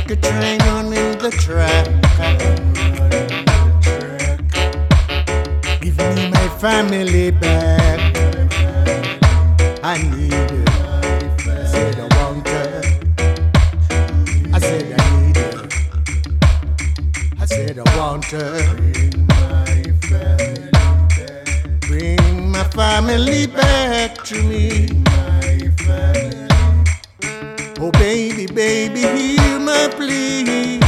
like a train running the track. Give me my family back. I need it. I said I want her. I said I need her. I said I want her. Bring my family back to me. Oh baby, baby, hear my plea.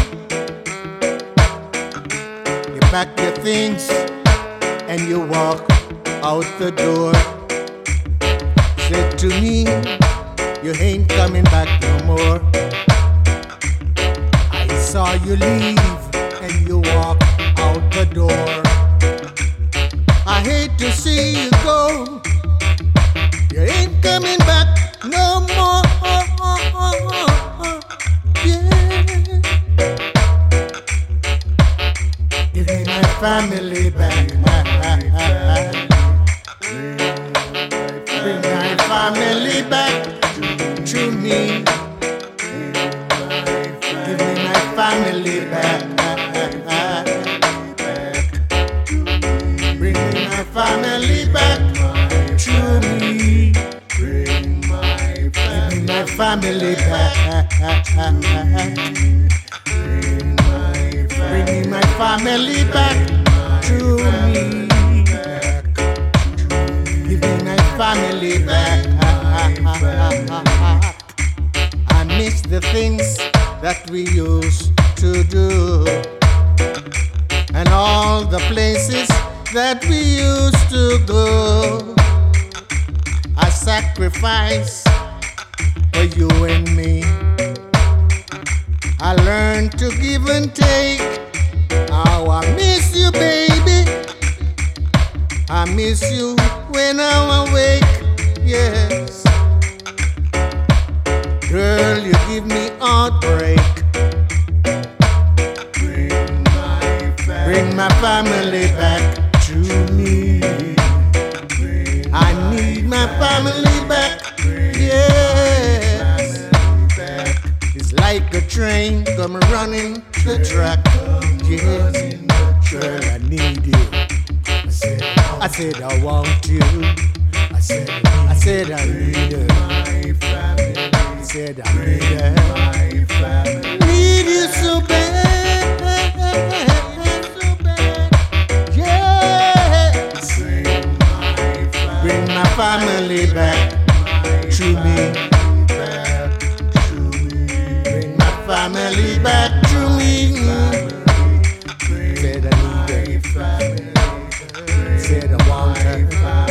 You pack your things and you walk out the door. Said to me, you ain't coming back no more. I saw you leave and you walk out the door. I hate to see you go. You ain't coming back no more. Yeah. Give me my family back. Bring my family back to me. Give me my family back. Bring me my family back to me. Give me my family back. Bring me my family back to me. Give me my family back. I miss the things that we used to do, and all the places that we used to go. I sacrifice for you and me. I learned to give and take. Oh, I miss you, baby. I miss you when I'm awake, yes. Girl, you give me heartbreak. Bring my family back to me. I need my family back, yes. It's like a train come running the track, yes. Girl, I need you. I said I want you. I said I need you. I said I need you. Need you so bad, yeah. Bring my family back to me. Bring my family back to me. Said I need her. Said I want her.